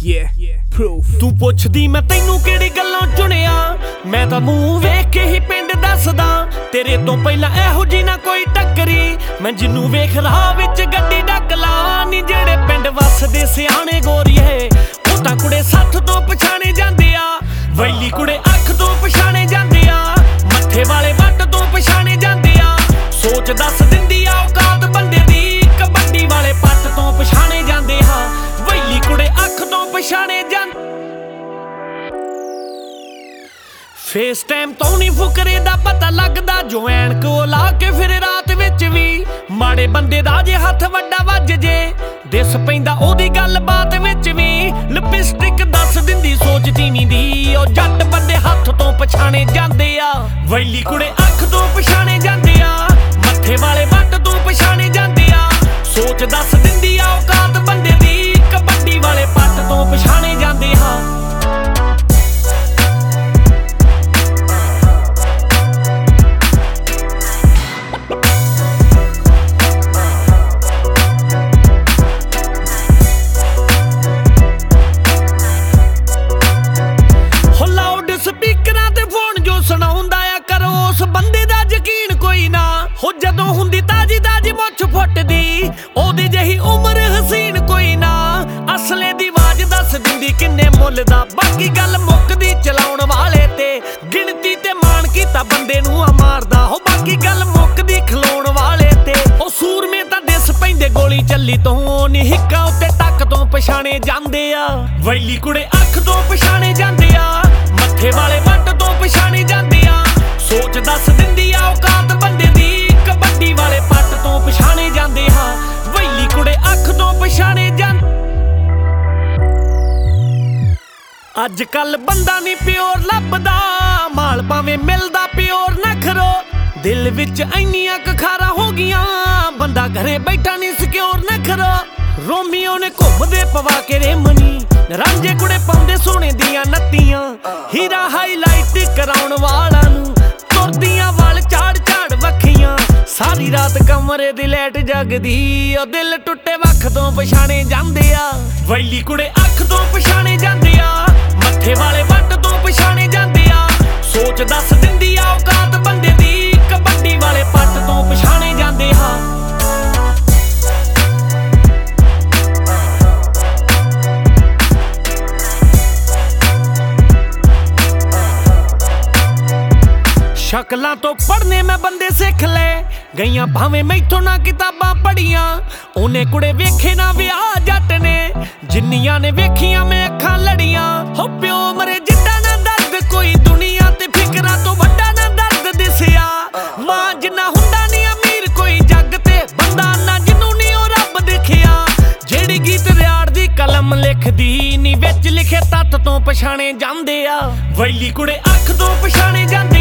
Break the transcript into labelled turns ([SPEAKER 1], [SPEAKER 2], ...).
[SPEAKER 1] तू पुछदी मैं तैनू केड़ी गल्लों चुनिया, मैं तां मूंह वेख के ही पिंड दसदा। तेरे तो पहला एहो जी ना कोई टक्करी, मैं जिन्नू वेख राह विच गड्डी डक ला। नी जेड़े पिंड वसदे सियाणे गोरीए, ओ तां कुड़े सत्थ तो पछाणे जांदे आ। वैली कुड़े अख तो पछाणे जांदे आ, मत्थे वाले वट तो पछाणे जांदे आ। सोच दस दिंदी आ औकात बंदे दी, कबड्डी वाले पट तो पछाणे जांदे आ। वैली कुड़े अख तो पछाणे जांदे। फेस टाइम तो नहीं फुकरे दा पता लगदा, जो ऐनक ला के फिर रात विच भी। माड़े बंदे दा जे हथ वड्डा वज जे, दिस पैंदा ओदी गल बात विच भी। लिपस्टिक दस दिंदी सोच तीवी दी, ओ जट बंदे हथ तो पछाणे जांदे आ। वैली कुड़े अख तो पछाणे जांदे आ, मत्थे वाले वट तो पछाणे जांदे आ। सोच दस दिंदी आ औकात बंदे दी, कबड्डी वाले पट तो पछाणे जांदे आ। हो जदों हुंदी ताजी ताजी मुछ फुटदी, ओदी जही उम्र हसीन कोई ना। असले दी आवाज दस दिंदी किन्ने मुੱਲ दा, बाकी गल मुकदी चलाउण वाले ते। गिणती ते मान कीता बंदे नूं आ मारदा, हो बाकी गल मुकदी खलोण वाले ते। ओ सूरमे तां दिस पैंदे गोली चली तो नी हिक्का उत्ते टक तो पछाणे जांदे आ। वैली कुड़े अख तो पछाणे जांदे आ, मत्थे वाले वट तो पछाणे जांदे आ। सोच दस दिंदी आ औकात बंदे दी, कबड्डी वाले पट तो पछाणे जांदे आ। वैली कुड़े अख तो पछाणे जांदे। अज कल बंदा नी प्योर लभदा, माल भावें मिलदा प्योर नखरो। दिल विच इन्नियां कखारा हो गियां, बंदा घरे बैठा नी सिक्योर नखरो। रोमियो ने घुमदे पवा के रेमनी, रांझे कुड़े पाउंदे सोने दियां नत्तियां। हीरा हाईलाइट कराउण वाला नूं, तुरदियां वाल झाड़ झाड़ वखियां। सारी रात कमरे दी लाइट जगदी, ओ दिल टुटे वख तो पछाणे जांदे आ। वैली कुड़े अख तो पछाणे जांदे आ, मत्थे वाले वट तो पछाणे जांदे आ। सोच दस दिंदी आ औकात बंदे दी, कबड्डी वाले पट तो पछाणे जांदे आ। शक्लां तो पढ़ने मैं बंदे सिख ले, गईयां भावें मैथों ना किताबां पढ़ियां। उन्हें कुड़े वेखे ना विआह जट ने, जिन्नियां ने वेखियां मैं अखां लड़ियां। हो प्यो मरे जिड्डा ना दर्द कोई दुनिया ते, फिकरां तो वड्डा ना दर्द दिसिया। मां जिन्ना हुंदा नी अमीर कोई जग ते, बंदा ना जिन्नू नी ओ रब दिखिया। जेड़ी गीत रियाड़ दी कलम लिखदी नी, विच लिखे तत्त तो पछाणे जांदे आ। वैली कुड़े अख तो पछाणे जांदे